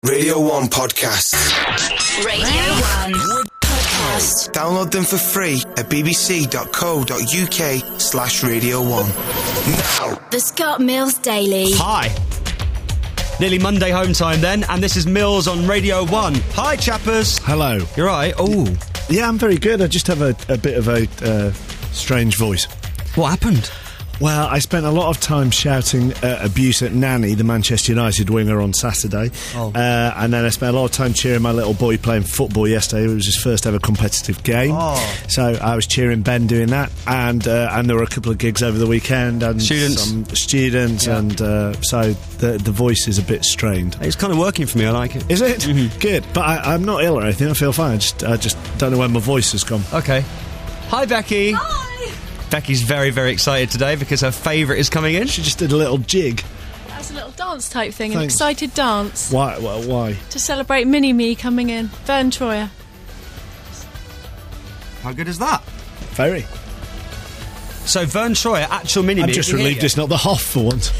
Radio 1 Podcasts. Radio 1 Podcast. Download them for free at bbc.co.uk/Radio 1. Now. The Scott Mills Daily. Hi. Nearly Monday home time then, and this is Mills on Radio 1. Hi, chappers. Hello. You're right. Oh. Yeah, I'm very good. I just have a bit of a strange voice. What happened? Well, I spent a lot of time shouting abuse at Nanny, the Manchester United winger, on Saturday. Oh. And then I spent a lot of time cheering my little boy playing football yesterday. It was his first ever competitive game. Oh. So I was cheering Ben doing that. And there were a couple of gigs over the weekend. And Students. some students. Yeah. And so the voice is a bit strained. It's kind of working for me. I like it. Is it? Mm-hmm. Good. But I'm not ill or anything. I feel fine. I just don't know when my voice has gone. Okay. Hi, Becky. Hi! Becky's very, very excited today because her favourite is coming in. She just did a little jig. That's a little dance type thing, an Thanks. excited dance Why? to celebrate Mini-Me coming in. Vern Troyer. How good is that? Very. So, Vern Troyer, actual mini-me. I'm just relieved it's not the Hoff for once.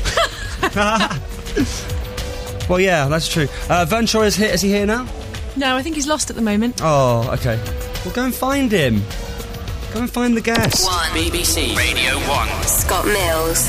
Well, yeah, that's true. Vern Troyer's here. Is he here now? No, I think he's lost at the moment. Oh, okay. Well, go and find him. Go and find the guest. BBC Radio 1. Scott Mills.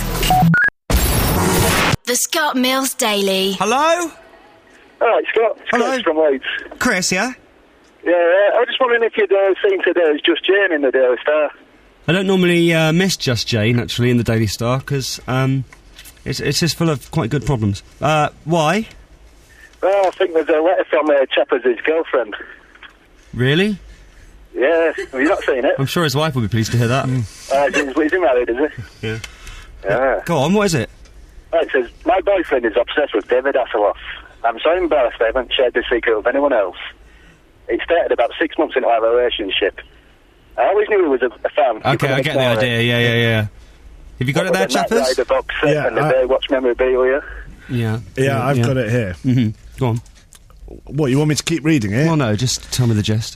The Scott Mills Daily. Hello? Alright, Scott. It's Hello. Chris from Leeds. Chris, yeah? Yeah, I was just wondering if you'd seen today's Just Jane in the Daily Star. I don't normally miss Just Jane, actually, in the Daily Star, because it's just full of quite good problems. Why? Well, I think there's a letter from Chappers' girlfriend. Really? Yeah, have you not seen it? I'm sure his wife will be pleased to hear that. Is he married, is he? Yeah. Yeah. Go on, what is it? It says, my boyfriend is obsessed with David Hasselhoff. I'm so embarrassed I haven't shared this secret with anyone else. It started about 6 months into our relationship. I always knew he was a fan. Okay, I get the idea, yeah. Have you got it there, Chappers? The box set Yeah, and the Baywatch memorabilia. Yeah. Yeah, I've got it here. Mm-hmm. Go on. What, you want me to keep reading it? Well, no, just tell me the gist.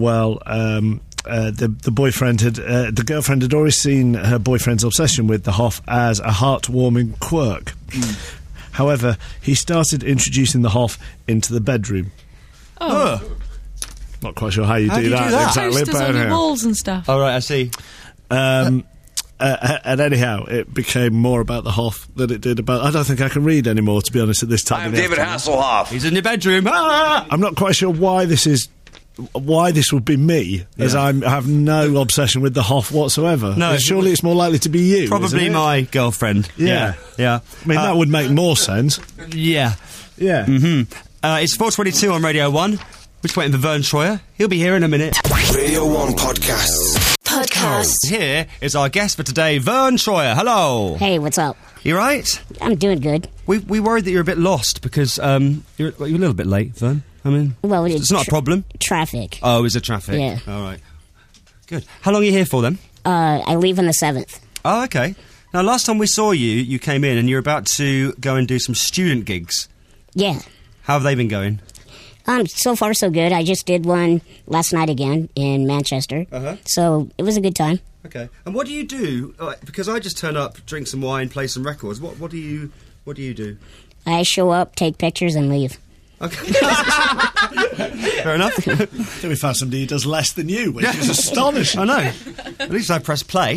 The boyfriend the girlfriend had always seen her boyfriend's obsession with the Hoff as a heartwarming quirk. However, he started introducing the Hoff into the bedroom. Oh, Not quite sure how you do that exactly, posters but on the anyhow. walls and stuff. All right, I see. And anyhow, it became more about the Hoff than it did about... I don't think I can read anymore, to be honest, at this time. I'm David Hasselhoff. He's in your bedroom. Ah! I'm not quite sure why this would be me, as I have no obsession with the Hoff whatsoever. No, surely it's more likely to be you. Probably isn't it? my girlfriend. Yeah. Yeah. I mean, that would make more sense. Yeah. Yeah. It's 4:22 on Radio 1. We're just waiting for Vern Troyer. He'll be here in a minute. Radio 1 Podcasts. Here is our guest for today, Vern Troyer. Hello. Hey, what's up? You right? I'm doing good. We worried that you're a bit lost because you're a little bit late, Vern. I mean, Well, it's not a problem. Traffic. Oh, is it traffic? Yeah. All right. Good. How long are you here for then? I leave on the 7th. Oh, okay. Now, last time we saw you, you came in and you're about to go and do some student gigs. Yeah. How have they been going? So far so good. I just did one last night again in Manchester. Uh-huh. So it was a good time. Okay. And what do you do? Because I just turn up, drink some wine, play some records. What do you do? I show up, take pictures, and leave. Okay. Fair enough. We found somebody who does less than you, which is astonishing. I know. At least I pressed play.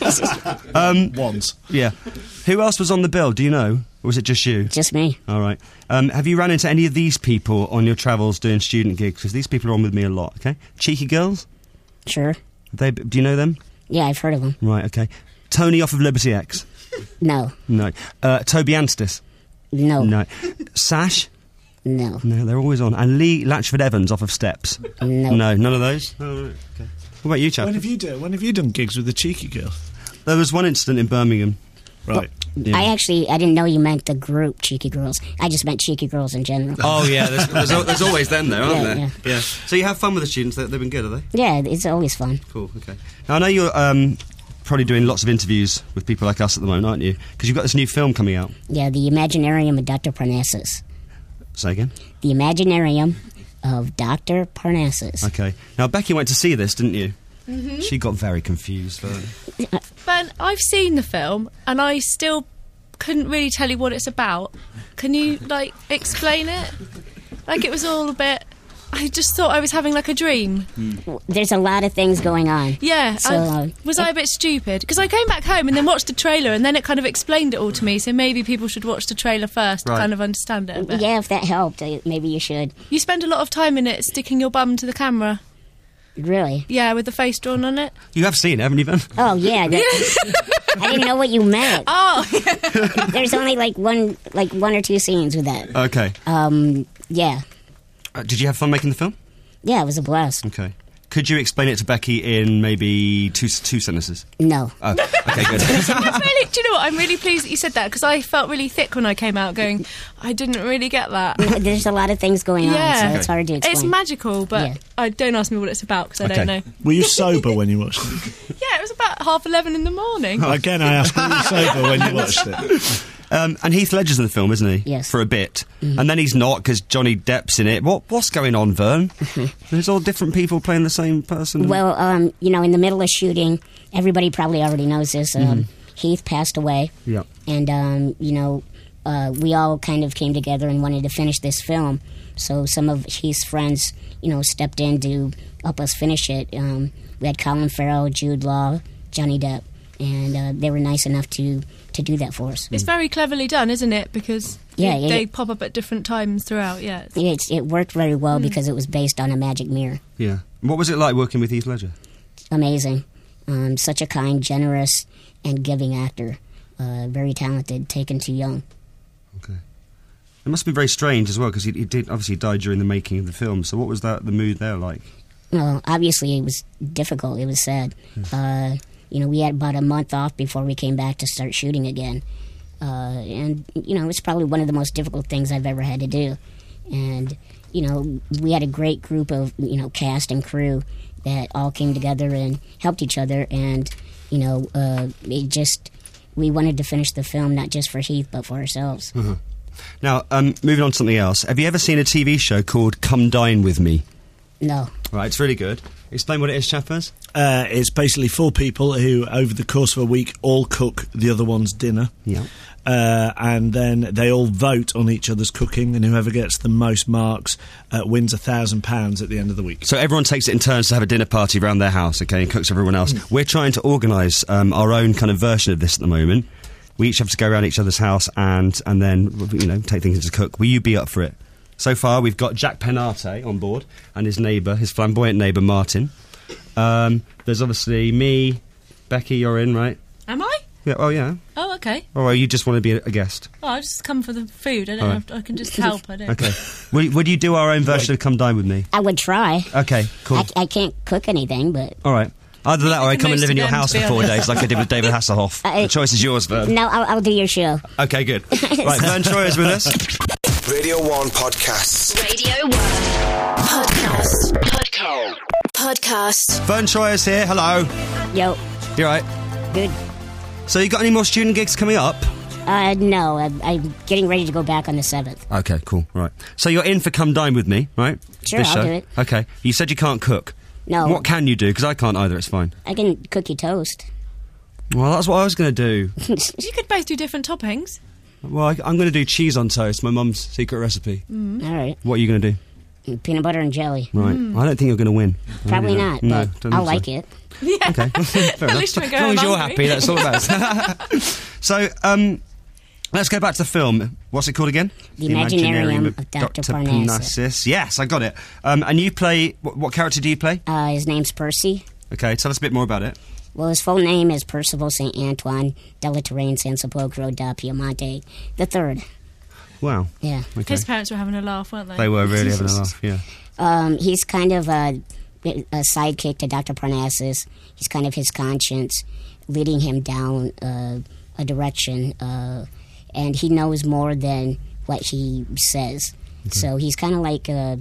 Once. Yeah. Who else was on the bill? Do you know? Or was it just you? Just me. All right. Have you run into any of these people on your travels doing student gigs? Because these people are on with me a lot, okay? Cheeky Girls? Sure. Do you know them? Yeah, I've heard of them. Right, okay. Tony off of Liberty X? No. No. Toby Anstis? No. No. Sash? No. No, they're always on. And Lee Latchford Evans off of Steps? No. No, none of those? Oh, right, okay. What about you, chap? When have you done gigs with the cheeky girl? There was one incident in Birmingham. Right. Yeah. I didn't know you meant the group Cheeky Girls. I just meant Cheeky Girls in general. Oh, yeah, there's always them there, aren't Yeah, there? yeah. So you have fun with the students? They've been good, are they? Yeah, it's always fun. Cool, okay. Now, I know you're probably doing lots of interviews with people like us at the moment, aren't you? Because you've got this new film coming out. Yeah, The Imaginarium of Dr. Parnassus. Say again? The Imaginarium of Dr. Parnassus. Okay. Now, Becky went to see this, didn't you? Mm-hmm. She got very confused. Ben, I've seen the film, and I still couldn't really tell you what it's about. Can you, explain it? Like, it was all a bit... I just thought I was having, like, a dream. There's a lot of things going on. Yeah. So, Was I a bit stupid? Because I came back home and then watched the trailer, and then it kind of explained it all to me, so maybe people should watch the trailer first to kind of understand it a bit. Yeah, if that helped, maybe you should. You spend a lot of time in it sticking your bum to the camera. Really? Yeah, with the face drawn on it. You have seen it, haven't you, Ben? Oh, yeah. I didn't know what you meant. Oh, There's only like one or two scenes with that. Okay. Yeah. Did you have fun making the film? Yeah, it was a blast. Okay. Could you explain it to Becky in maybe two sentences? No. Oh, okay, good. That's really, do you know what? I'm really pleased that you said that, because I felt really thick when I came out going, I didn't really get that. There's a lot of things going on, Yeah. so it's hard to explain. It's magical, but Yeah. don't ask me what it's about, because I Okay. don't know. Were you sober when you watched it? Yeah, it was about 11:30 in the morning. Again, I asked, were you sober when you watched it? And Heath Ledger's in the film, isn't he? Yes. For a bit. And then he's not, because Johnny Depp's in it. What's going on, Vern? There's all different people playing the same person. Well, in the middle of shooting, everybody probably already knows this. Heath passed away. Yeah. And, we all kind of came together and wanted to finish this film. So some of Heath's friends, stepped in to help us finish it. We had Colin Farrell, Jude Law, Johnny Depp, and they were nice enough to do that for us. It's very cleverly done, isn't it? Because Yeah, they pop up at different times throughout, yeah. It worked very well because it was based on a magic mirror. Yeah. What was it like working with Heath Ledger? Amazing. Such a kind, generous, and giving actor. Very talented, taken too young. Okay. It must have been very strange as well, because he did obviously died during the making of the film. So what was the mood there like? Well, obviously it was difficult. It was sad. We had about a month off before we came back to start shooting again. And it's probably one of the most difficult things I've ever had to do. And, we had a great group of, cast and crew that all came together and helped each other. And, we wanted to finish the film not just for Heath, but for ourselves. Now, moving on to something else. Have you ever seen a TV show called Come Dine With Me? No. Right, it's really good. Explain what it is, Chappers. It's basically 4 people who, over the course of a week, all cook the other one's dinner. Yeah. And then they all vote on each other's cooking, and whoever gets the most marks wins £1,000 at the end of the week. So everyone takes it in turns to have a dinner party around their house, okay, and cooks everyone else. We're trying to organise our own kind of version of this at the moment. We each have to go around each other's house and then, take things to cook. Will you be up for it? So far, we've got Jack Penate on board and his neighbour, his flamboyant neighbour, Martin. There's obviously me, Becky, you're in, right? Am I? Yeah. Oh, yeah. Oh, okay. Or you just want to be a guest? Oh, I just come for the food. I don't All have to, I can just help. I don't. Okay. Would you do our own version of Come Dine With Me? I would try. Okay, cool. I can't cook anything, but... All right. Either that or I come and live in your house for 4 days like I did with David Hasselhoff. The choice is yours, Vern. No, I'll do your show. Okay, good. Right, Vern Troyer's with us. Radio 1 Podcasts. Radio 1 Podcast. Vern Troyer's here, hello. Yo, You all right? good. So you got any more student gigs coming up? No, I'm getting ready to go back on the 7th. Okay, cool, right. So you're in for Come Dine With Me, right? Sure, This I'll show. do it. Okay. You said you can't cook. No. What can you do? Because I can't either, it's fine. I can cook you toast. Well, that's what I was going to do. You could both do different toppings. Well, I'm going to do cheese on toast, my mum's secret recipe. All right. What are you going to do? Peanut butter and jelly. Right. I don't think you're going to win. Probably not, No, but don't I'll think like it. Yeah. Okay. Fair enough. least you won't go As long as home you're hungry. happy, that's all that matters. So, let's go back to the film. What's it called again? The Imaginarium of Dr. Parnassus. Yes, I got it. And you play... What character do you play? His name's Percy. Okay, tell us a bit more about it. Well, his full name is Percival St. Antoine della Terrain San Sepolcro da Piemonte III. Wow. Yeah. Okay. His parents were having a laugh, weren't they? They were really having a laugh, yeah. He's kind of a sidekick to Dr. Parnassus. He's kind of his conscience, leading him down a direction, and he knows more than what he says. Okay. So he's kind of like, the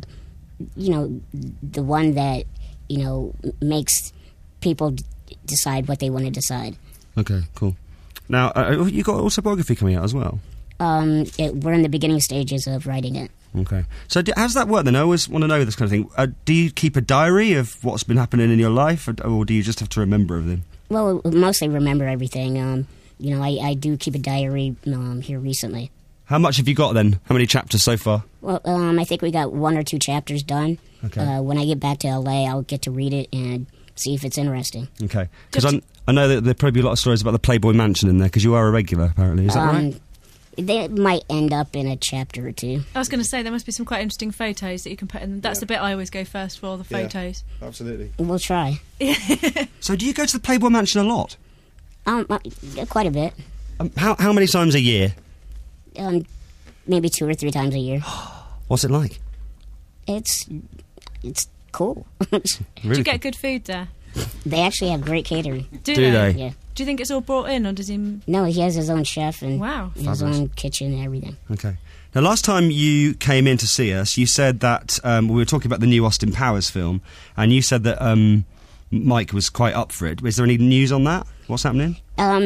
one that, makes people decide what they want to decide. Okay, cool. Now, you got autobiography coming out as well? We're in the beginning stages of writing it. Okay. So how does that work then? I always want to know this kind of thing. Do you keep a diary of what's been happening in your life, or do you just have to remember everything? Well, mostly remember everything. I do keep a diary here recently. How much have you got then? How many chapters so far? Well, I think we got 1 or 2 chapters done. Okay. When I get back to LA, I'll get to read it and see if it's interesting. Okay. Because I know that there'll probably be a lot of stories about the Playboy Mansion in there, because you are a regular, apparently. Is that right? They might end up in a chapter or 2. I was going to say, there must be some quite interesting photos that you can put in. That's the bit I always go first for, the photos. Absolutely. We'll try. So do you go to the Playboy Mansion a lot? Quite a bit. How many times a year? Maybe 2 or 3 times a year. What's it like? It's cool. Really Do you get good food there? They actually have great catering. Do they? Yeah. Do you think it's all brought in, or does he... No, he has his own chef and Wow. his own kitchen and everything. Okay. Now, last time you came in to see us, you said that we were talking about the new Austin Powers film, and you said that Mike was quite up for it. Is there any news on that? What's happening?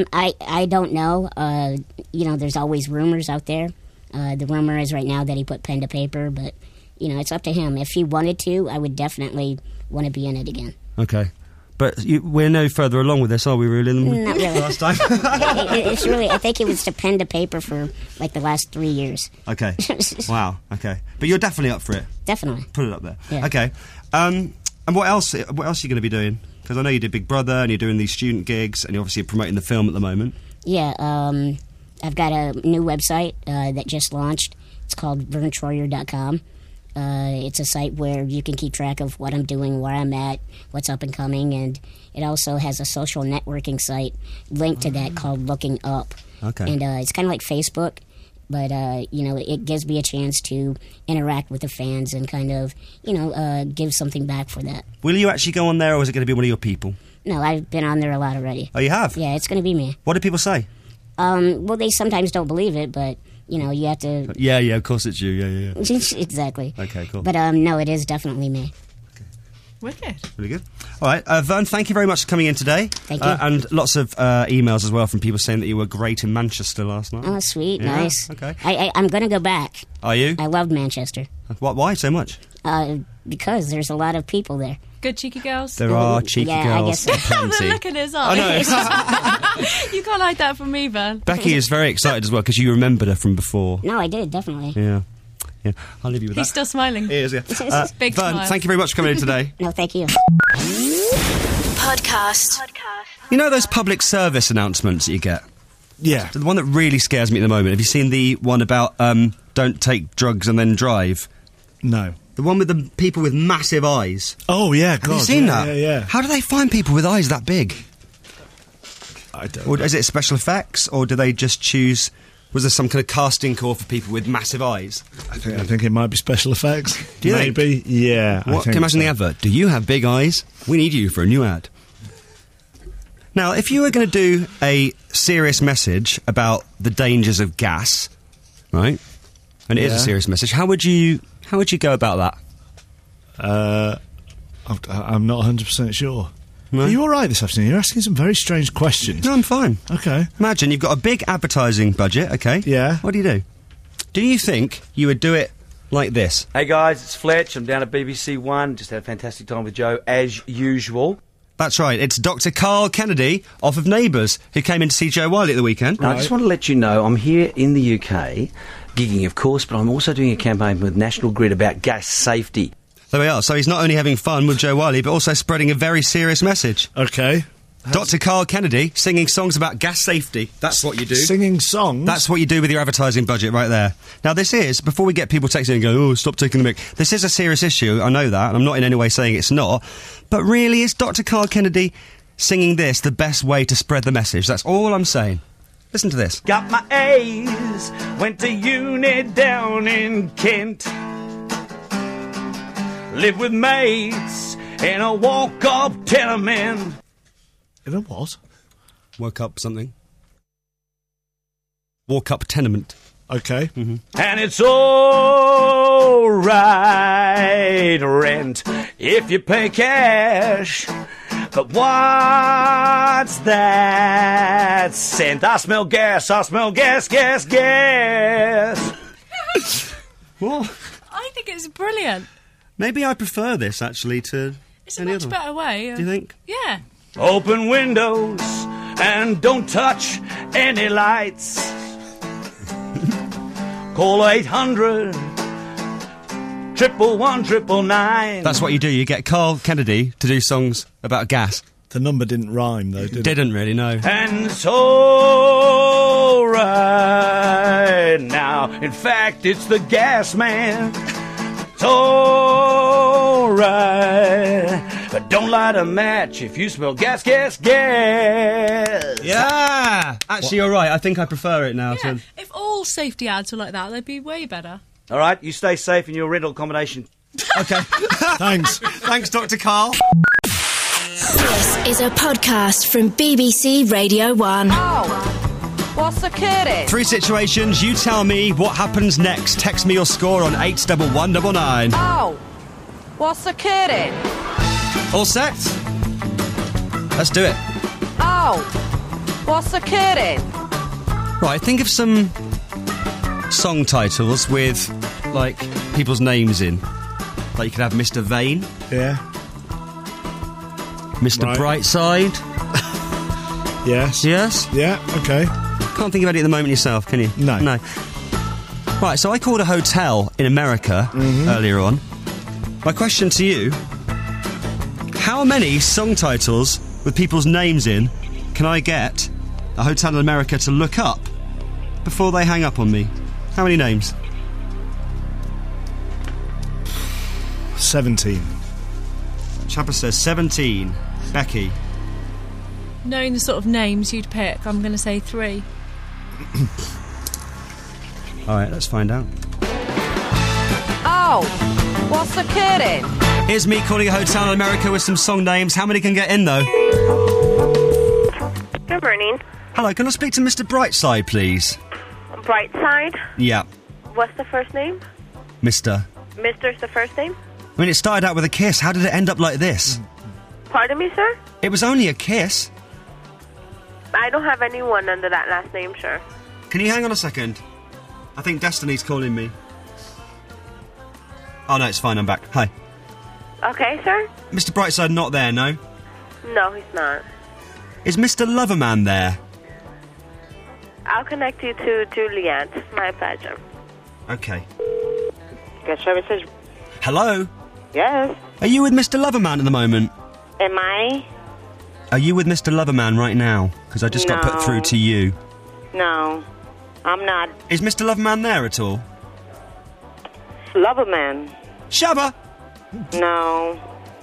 I don't know. There's always rumors out there. The rumor is right now that he put pen to paper, but, it's up to him. If he wanted to, I would definitely want to be in it again. Okay. But we're no further along with this, are we, really? Not really. Last time? It's really, I think it was to pen to paper for, the last 3 years. Okay. Wow. Okay. But you're definitely up for it? Definitely. Put it up there. Yeah. Okay. And what else are you going to be doing? Because I know you did Big Brother, and you're doing these student gigs, and you're obviously promoting the film at the moment. Yeah, I've got a new website that just launched. It's called VernTroyer.com. It's a site where you can keep track of what I'm doing, where I'm at, what's up and coming, and it also has a social networking site linked to that called Looking Up. Okay. And it's kind of like Facebook, but, it gives me a chance to interact with the fans and kind of, give something back for that. Will you actually go on there, or is it going to be one of your people? No, I've been on there a lot already. Oh, you have? Yeah, it's going to be me. What do people say? Well, they sometimes don't believe it, but, you have to... Yeah, of course it's you. Yeah. Exactly. Okay, cool. But, no, it is definitely me. Wicked. Really good. All right, Vern, thank you very much for coming in today. Thank you. And lots of emails as well from people saying that you were great in Manchester last night. Oh, sweet. Yeah? Nice. Okay. I'm going to go back. Are you? I loved Manchester. Why so much? Because there's a lot of people there. Good cheeky girls? There are cheeky Yeah, I girls. guess so. Plenty. The look in his eyes. You can't hide that from me, Vern. Becky is very excited as well, because you remembered her from before. No, I did, definitely. Yeah. I'll leave you with that. He's still smiling. He is, yeah. Big Vern, smile. thank you very much for coming in today. No, thank you. Podcast. You know those public service announcements that you get? Yeah. The one that really scares me at the moment. Have you seen the one about don't take drugs and then drive? No. The one with the people with massive eyes. Oh, yeah, God. Have you seen yeah, that? Yeah. How do they find people with eyes that big? I don't Or know. is it special effects, or do they just choose... Was there some kind of casting call for people with massive eyes? I think it might be special effects. Do you think? Maybe. Yeah. I What? Can think you imagine so. the advert? Do you have big eyes? We need you for a new ad. Now, if you were going to do a serious message about the dangers of gas, right? And it is a Yeah. serious message. How would you go about that? I'm not 100% sure. No? Are you all right this afternoon? You're asking some very strange questions. No, I'm fine. Okay. Imagine you've got a big advertising budget, okay? Yeah. What do? Do you think you would do it like this? Hey guys, it's Fletch. I'm down at BBC One. Just had a fantastic time with Joe, as usual. That's right, it's Dr. Carl Kennedy off of Neighbours, who came in to see Joe Wiley at the weekend. Now, I just want to let you know, I'm here in the UK, gigging of course, but I'm also doing a campaign with National Grid about gas safety. There we are. So he's not only having fun with Joe Wiley, but also spreading a very serious message. Okay. Dr. Carl Kennedy singing songs about gas safety. That's what you do. Singing songs? That's what you do with your advertising budget right there. Now, this is, before we get people texting and go, oh, stop taking the mic, this is a serious issue. I know that, and I'm not in any way saying it's not. But really, is Dr. Carl Kennedy singing this the best way to spread the message? That's all I'm saying. Listen to this. Got my A's, went to uni down in Kent. Live with mates in a walk-up tenement. In a what? Woke up something. Walk up tenement. Okay. And it's all right rent if you pay cash. But what's that scent? I smell gas, gas. What? I think it's brilliant. Maybe I prefer this, actually, to It's a any much other better way. Do you think? Yeah. Open windows and don't touch any lights. Call 800 111 999. That's what you do. You get Carl Kennedy to do songs about gas. The number didn't rhyme, though, did it? Didn't really, no. And it's all right now. In fact, it's the gas man. It's all right. But don't light a match if you smell gas, gas, gas. Yeah! Actually, you're right. I think I prefer it now. Yeah, To... if all safety ads were like that, they'd be way better. All right, you stay safe in your rental accommodation. Okay. Thanks. Thanks, Dr. Carl. This is a podcast from BBC Radio 1. Oh, what's occurring? 3 situations. You tell me what happens next. Text me your score on 81199. Oh, what's occurring? All set? Let's do it. Oh, what's occurring? Right, think of some song titles with, like, people's names in. Like, you could have Mr. Vane, Yeah. Mr. Right. Brightside. Yes. Yes? Yeah, okay. Can't think of any at the moment yourself, can you? No. No. Right, so I called a hotel in America earlier on. My question to you, how many song titles with people's names in can I get a hotel in America to look up before they hang up on me? How many names? 17. Chapper says 17. Becky. Knowing the sort of names you'd pick, I'm going to say 3. Alright, let's find out. Oh, what's occurring? Here's me calling a hotel in America with some song names. How many can get in, though? Good morning. Hello, can I speak to Mr. Brightside, please? Brightside. Yeah, What's the first name? Mr. Mister's the first name? I mean, it started out with a kiss. How did it end up like this? Pardon me, sir? It was only a kiss. I don't have anyone under that last name, sir. Can you hang on a second? I think Destiny's calling me. Oh, no, it's fine. I'm back. Hi. Okay, sir? Mr. Brightside not there, no? No, he's not. Is Mr. Loverman there? I'll connect you to Juliet. My pleasure. Okay. Good services. Hello? Yes. Are you with Mr. Loverman at the moment? Am I? Are you with Mr. Loverman right now? Because I just got put No. through to you. No, I'm not. Is Mr. Loverman there at all? Loverman. Shabba! No.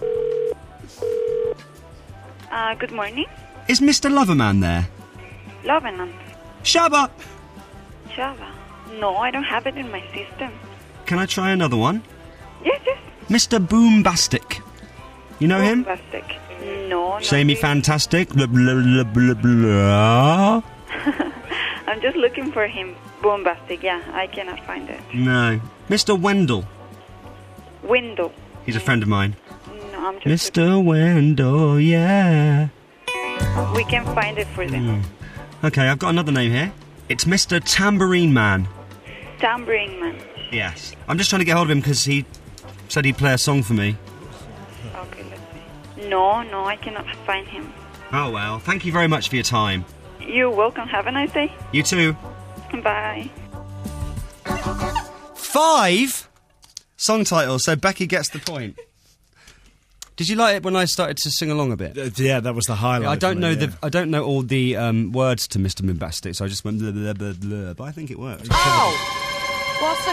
Good morning. Is Mr. Loverman there? Lovenant. Shabba! Java. No, I don't have it in my system. Can I try another one? Yes, yes. Mr. Boombastic. You know him? Plastic. No, Say not me really. fantastic. Blah, blah, blah, blah, blah. I'm just looking for him. Bombastic, yeah. I cannot find it. No. Mr. Wendell. Window. He's a friend of mine. No, I'm just... Mr. Wendell, yeah. We can find it for them. Okay, I've got another name here. It's Mr. Tambourine Man. Tambourine Man. Yes. I'm just trying to get hold of him because he said he'd play a song for me. Okay, let's see. No, I cannot find him. Oh, well. Thank you very much for your time. You're welcome. Have a nice day. You too. Bye. 5 song titles, so Becky gets the point. Did you like it when I started to sing along a bit? Yeah, that was the highlight. I don't for know me, I don't know all the words to Mr. Boombastic, so I just went blah, blah, blah, blah, but I think it worked. Oh, what's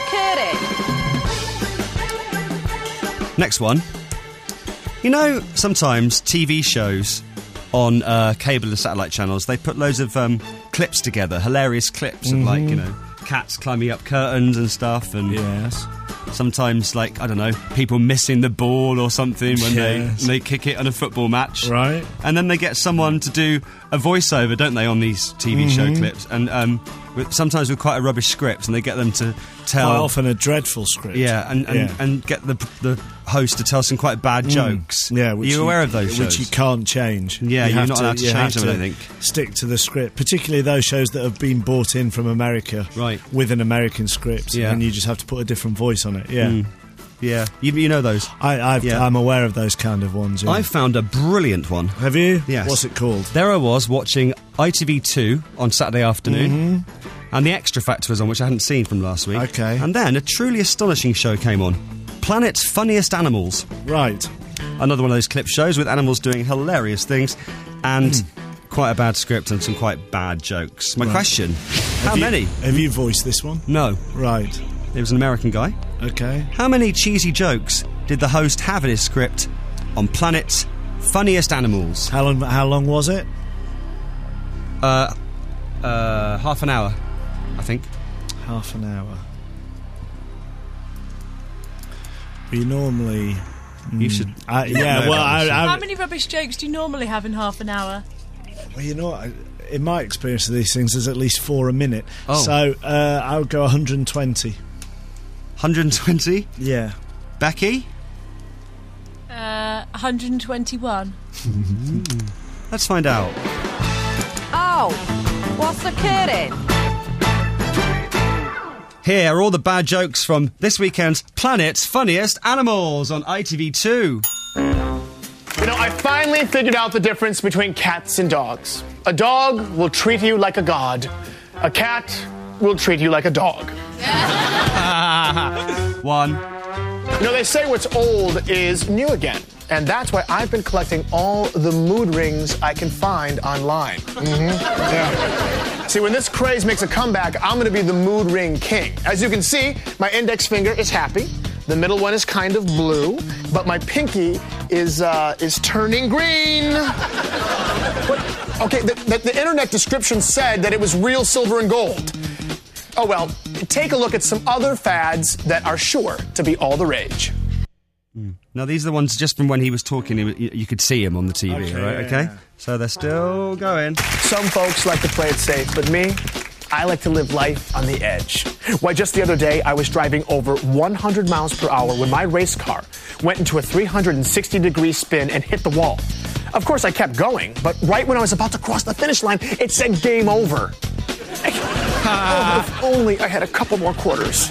occurring? Next one. You know, sometimes TV shows on cable and satellite channels, they put loads of clips together, hilarious clips of, like, you know, cats climbing up curtains and stuff, and Yes. sometimes, like, I don't know, people missing the ball or something when Yes. they kick it on a football match. Right. And then they get someone to do a voiceover, don't they, on these TV show clips? And sometimes with quite a rubbish script, and they get them to tell... Quite often a dreadful script. Yeah, and get the host to tell some quite bad jokes. Yeah, Are you aware of those shows? Which you can't change. Yeah, You you're have not allowed to you change have them, I to think. Stick to the script, particularly those shows that have been brought in from America, Right. with an American script, Yeah. and you just have to put a different voice on it. Yeah, Yeah, you know those. Yeah. I'm aware of those kind of ones. Yeah. I found a brilliant one. Have you? Yes. What's it called? There I was watching ITV2 on Saturday afternoon, And the Extra Factor was on, which I hadn't seen from last week. Okay. And then a truly astonishing show came on. Planet's Funniest Animals. Right. Another one of those clip shows with animals doing hilarious things and quite a bad script and some quite bad jokes. My question, how many? Have you voiced this one? No. Right. It was an American guy. Okay. How many cheesy jokes did the host have in his script on Planet's Funniest Animals? How long was it? Half an hour, I think. Half an hour. We normally... You should... How many rubbish jokes do you normally have in half an hour? Well, you know what? In my experience of these things, there's at least 4 a minute. Oh. So I would go 120. 120? Yeah. Becky? 121. Let's find out. Oh, what's the kidding? Here are all the bad jokes from this weekend's Planet's Funniest Animals on ITV2. You know, I finally figured out the difference between cats and dogs. A dog will treat you like a god. A cat will treat you like a dog. One. You know, they say what's old is new again. And that's why I've been collecting all the mood rings I can find online. Yeah. See, when this craze makes a comeback, I'm going to be the mood ring king. As you can see, my index finger is happy. The middle one is kind of blue, but my pinky is turning green. Okay, the internet description said that it was real silver and gold. Oh well, take a look at some other fads that are sure to be all the rage. Now, these are the ones just from when he was talking, you could see him on the TV, Okay, right? yeah, Okay? yeah. So they're still going. Some folks like to play it safe, but me, I like to live life on the edge. Why, just the other day, I was driving over 100 miles per hour when my race car went into a 360-degree spin and hit the wall. Of course, I kept going, but right when I was about to cross the finish line, it said game over. If only I had a couple more quarters.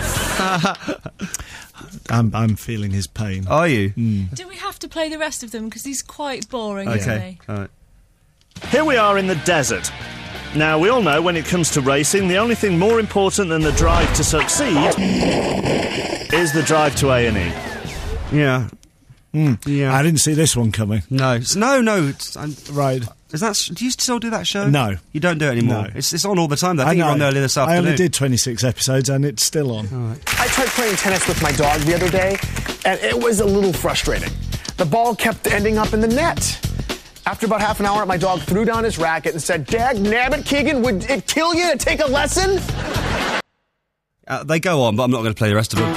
I'm feeling his pain. Are you? Do we have to play the rest of them? Because he's quite boring, isn't he? All right. Here we are in the desert. Now, we all know when it comes to racing, the only thing more important than the drive to succeed is the drive to A&E. Yeah. Yeah. I didn't see this one coming. No. No. Right. Is that? Do you still do that show? No. You don't do it anymore? No. It's on all the time, though. I think you were on earlier this afternoon. I only did 26 episodes and it's still on. All right. I tried playing tennis with my dog the other day, and it was a little frustrating. The ball kept ending up in the net. After about half an hour, my dog threw down his racket and said, "Dag nabbit, Keegan, would it kill you to take a lesson?" They go on, but I'm not going to play the rest of them.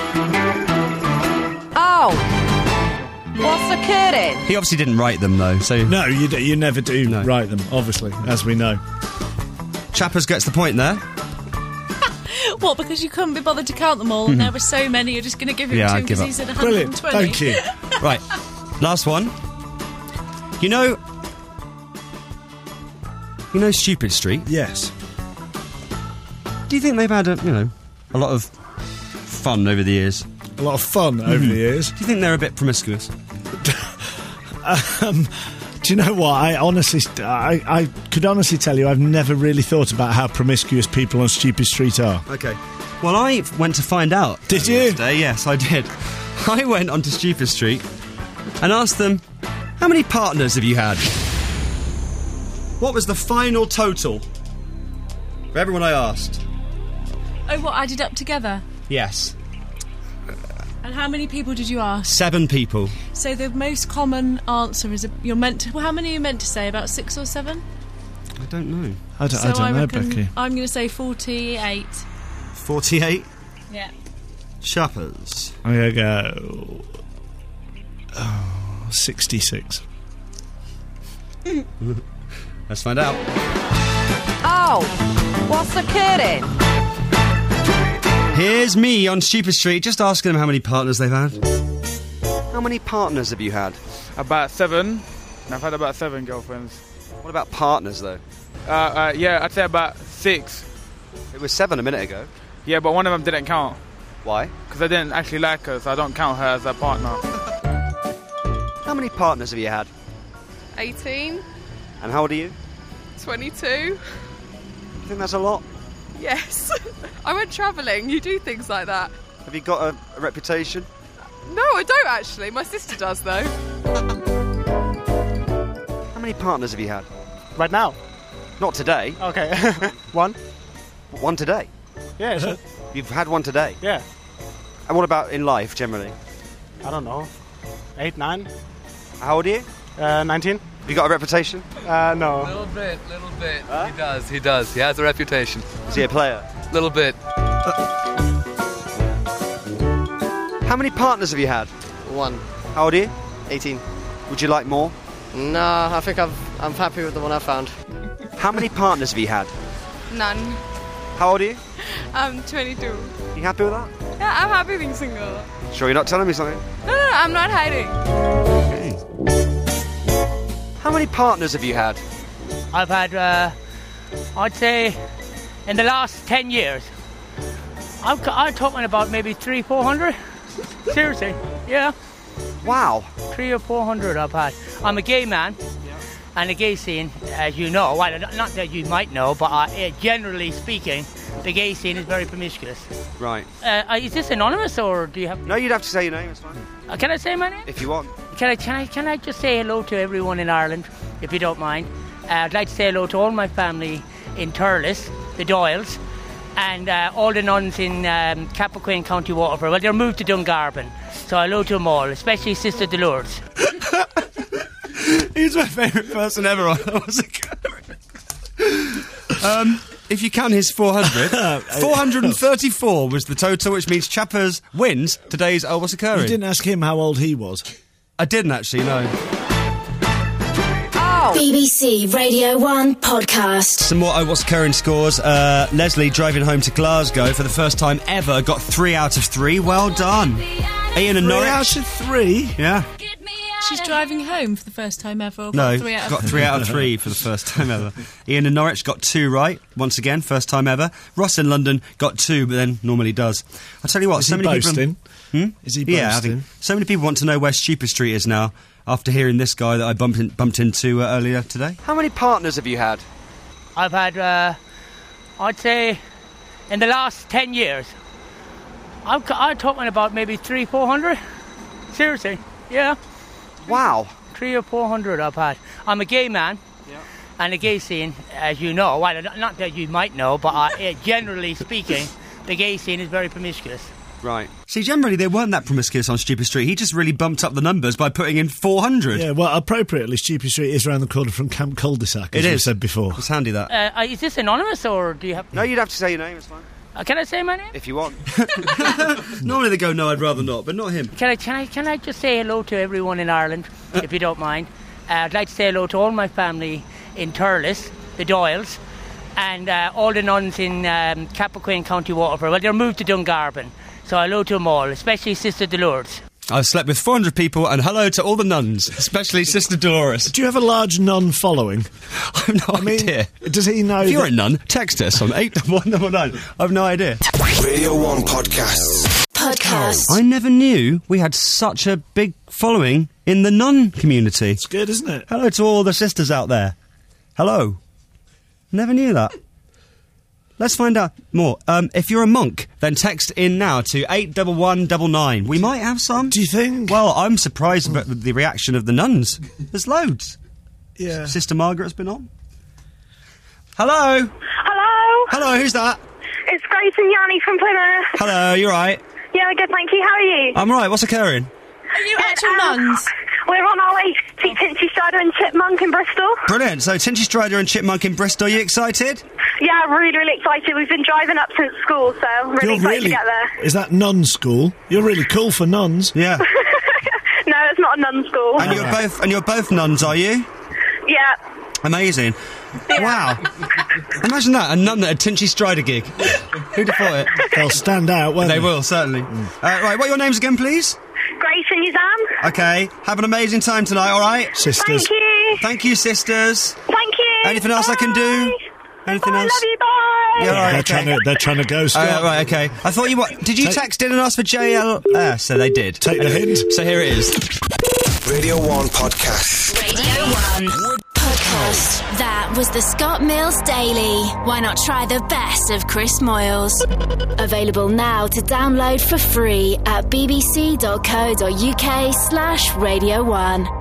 Oh, what's the kidding? He obviously didn't write them, though, so... No, you never do write them, obviously, as we know. Chappers gets the point there. What, because you couldn't be bothered to count them all and there were so many, you're just going to give him two because he said 120? Brilliant, thank you. Right, last one. You know Stupid Street? Yes. Do you think they've had a lot of fun over the years? A lot of fun over the years. Do you think they're a bit promiscuous? Do you know what? I could honestly tell you I've never really thought about how promiscuous people on Stupid Street are. Okay. Well, I went to find out. Did you? Today. Yes, I did. I went onto Stupid Street and asked them, how many partners have you had? What was the final total for everyone I asked? Oh, what, added up together? Yes. And how many people did you ask? 7 people. So the most common answer is you're meant to... Well, how many are you meant to say? About 6 or 7? I don't know. I don't know, reckon Becky. I'm going to say 48. 48? Yeah. Chappers. I'm going to go... 66. Let's find out. Oh, what's the kidding? Here's me on Stupid Street, just asking them how many partners they've had. How many partners have you had? About 7. I've had about 7 girlfriends. What about partners, though? Yeah, I'd say about 6. It was 7 a minute ago. Yeah, but one of them didn't count. Why? Because I didn't actually like her, so I don't count her as a partner. How many partners have you had? 18. And how old are you? 22. You think that's a lot? Yes. I went travelling. You do things like that. Have you got a reputation? No, I don't actually. My sister does, though. How many partners have you had? Right now? Not today. Okay. One? One today? Yeah, sure. You've had one today? Yeah. And what about in life, generally? I don't know. 8, 9. How old are you? 19. You got a reputation? No. Little bit. Huh? He does. He has a reputation. Is he a player? Little bit. How many partners have you had? 1. How old are you? 18. Would you like more? No, I think I'm happy with the one I found. How many partners have you had? None. How old are you? I'm 22. You happy with that? Yeah, I'm happy being single. Sure you're not telling me something? No, I'm not hiding. How many partners have you had? I've had, I'd say, in the last 10 years, I'm talking about maybe 300-400. Seriously, yeah. Wow. 300 or 400 I've had. I'm a gay man, and the gay scene, as you know, well, not that you might know, but generally speaking, the gay scene is very promiscuous. Right. Is this anonymous, or do you have... No, you'd have to say your name, it's fine. Can I say my name? If you want. Can I just say hello to everyone in Ireland, if you don't mind? I'd like to say hello to all my family in Thurles, the Doyles, and all the nuns in Cappoquin, County Waterford. Well, they're moved to Dungarvan, so hello to them all, especially Sister Dolores. He's my favourite person ever on What's It Current? If you count his 400, 434 was the total, which means Chappers wins today's Oh What's Occurring. You didn't ask him how old he was. I didn't actually, no. BBC Radio 1 podcast. Some more Oh What's Occurring scores. Leslie, driving home to Glasgow for the first time ever, got 3 out of 3. Well done. Ian and 3 Norwich. out of 3? Yeah. She's driving home for the first time ever. Or No, got 3 out of 3 for the first time ever. Ian in Norwich got 2 right, once again, first time ever. Ross in London got 2, but then normally does. I'll tell you what, Is he boasting? People... Is he boasting? Yeah, I think so many people want to know where Stupid Street is now, after hearing this guy that I bumped into earlier today. How many partners have you had? I've had, I'd say, in the last 10 years, I'm talking about maybe 300-400. Seriously, yeah. Wow. 300 or 400 I've had. I'm a gay man, and the gay scene, as you know, well, not that you might know, but generally speaking, the gay scene is very promiscuous. Right. See, generally they weren't that promiscuous on Stupid Street. He just really bumped up the numbers by putting in 400. Yeah, well, appropriately, Stupid Street is around the corner from Camp Cul-de-sac, as we said before. It's handy, that. Is this anonymous, or do you have... No, you'd have to say your name, it's fine. Can I say my name? If you want. Normally they go, no, I'd rather not, but not him. Can I just say hello to everyone in Ireland, if you don't mind? I'd like to say hello to all my family in Thurles, the Doyles, and all the nuns in Cappoquin, County Waterford. Well, they're moved to Dungarvan, so hello to them all, especially Sister Dolores. I've slept with 400 people, and hello to all the nuns, especially Sister Dolores. Do you have a large nun following? I have no idea. Does he know? If you're a nun, text us on 81199. I have no idea. Radio 1 podcasts. I never knew we had such a big following in the nun community. It's good, isn't it? Hello to all the sisters out there. Hello. Never knew that. Let's find out more. If you're a monk, then text in now to 81199. We might have some. Do you think? Well, I'm surprised about the reaction of the nuns. There's loads. Yeah. Sister Margaret's been on. Hello. Hello. Hello, who's that? It's Grace and Yanni from Plymouth. Hello, you right? Yeah, good, thank you. How are you? I'm right, what's occurring? Are you actual nuns? We're on our way to see Tinchy Strider and Chipmunk in Bristol. Brilliant. So, Tinchy Strider and Chipmunk in Bristol, you excited? Yeah, really, really excited. We've been driving up since school, so I'm really excited to get there. Is that nun school? You're really cool for nuns. Yeah. No, it's not a nun school. And you're both nuns, are you? Yeah. Amazing. Yeah. Wow. Imagine that, a nun at a Tinchy Strider gig. Who'd have thought it? They'll stand out, won't they? They will, certainly. Right, what are your names again, please? Grace and Yuzan. Okay, have an amazing time tonight, all right? Sisters. Thank you. Thank you, sisters. Thank you. Anything else I can do? Anything else? Love you, bye. Yeah, right, they're trying to go, Scott. Right, okay. I thought you... Did you text in and ask for JL? So they did. Take the hint. So here it is. Radio 1 podcasts. Radio 1 podcast. Podcast. That was the Scott Mills Daily. Why not try the best of Chris Moyles? Available now to download for free at bbc.co.uk/Radio 1.